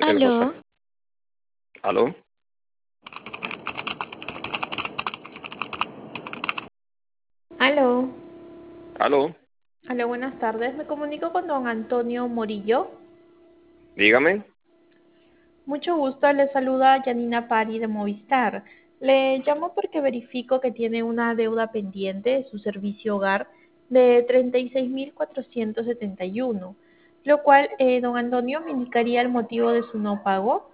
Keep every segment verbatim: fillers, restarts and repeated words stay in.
el Aló, WhatsApp. ¿Aló? aló, ¿Aló? aló, buenas tardes. Me comunico con don Antonio Morillo. Dígame. Mucho gusto, le saluda Janina Pari de Movistar. Le llamo porque verifico que tiene una deuda pendiente de su servicio hogar de treinta y seis mil cuatrocientos setenta y uno, lo cual, eh, don Antonio, me indicaría el motivo de su no pago.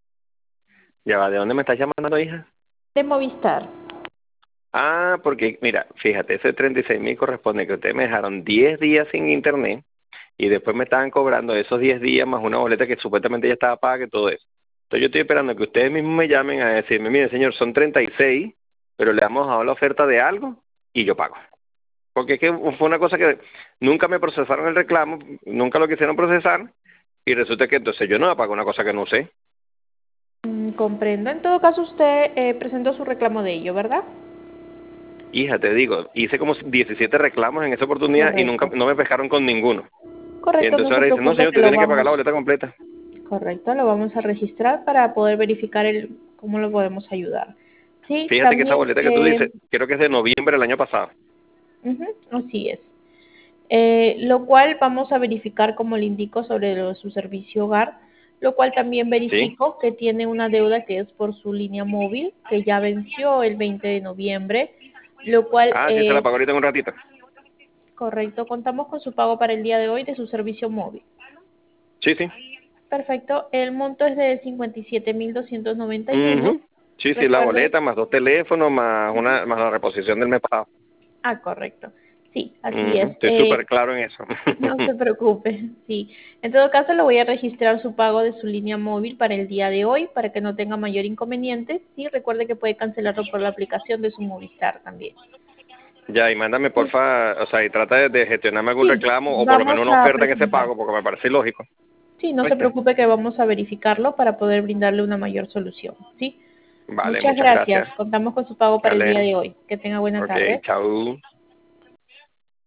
Ya va, ¿de dónde me estás llamando, hija? De Movistar. Ah, porque, mira, fíjate, ese treinta y seis mil corresponde que ustedes me dejaron diez días sin internet y después me estaban cobrando esos diez días más una boleta que supuestamente ya estaba paga y todo eso. Entonces yo estoy esperando que ustedes mismos me llamen a decirme, mire, señor, son treinta y seis, pero le hemos dado la oferta de algo y yo pago. Porque es que fue una cosa que nunca me procesaron el reclamo, nunca lo quisieron procesar y resulta que entonces yo no pago una cosa que no sé. Mm, comprendo. En todo caso, usted eh, presentó su reclamo de ello, ¿verdad? Hija, te digo, hice como diecisiete reclamos en esa oportunidad y nunca, Correcto. no me pescaron con ninguno. Y Correcto, no entonces se ahora dicen, no preocupe señor, que usted lo tiene que pagar la vamos. boleta completa. Correcto, lo vamos a registrar para poder verificar el cómo lo podemos ayudar. Sí, Fíjate que esa también, boleta que tú eh, dices, creo que es de noviembre del año pasado. ujú, así es. Eh, lo cual vamos a verificar, como le indico, sobre lo- su servicio hogar, lo cual también ¿Sí? verifico que tiene una deuda que es por su línea móvil, que ya venció el veinte de noviembre, lo cual, Ah, sí, se la eh, pago ahorita en un ratito. correcto, contamos con su pago para el día de hoy de su servicio móvil. Sí, sí. Perfecto, el monto es de cincuenta y siete mil doscientos noventa y uno. Ujú. Sí, sí, la Recuerde. boleta, más dos teléfonos, más Ujú. una más la reposición del mes pasado. Ah, correcto. Sí, así Ujú. es. Estoy Eh, súper claro en eso. no se preocupe. Sí. En todo caso, le voy a registrar su pago de su línea móvil para el día de hoy, para que no tenga mayor inconveniente. Sí, recuerde que puede cancelarlo por la aplicación de su Movistar también. Ya, y mándame, Sí, porfa, o sea, y trata de, de gestionarme algún sí, reclamo o por lo vamos menos una a oferta en ese presentar. pago, porque me parece ilógico. Sí, no se ¿Oíste? preocupe que vamos a verificarlo para poder brindarle una mayor solución. Sí. Vale, Muchas muchas gracias. gracias. Contamos con su pago para el día Vale. de hoy. Que tenga buena Ok, tarde. chao.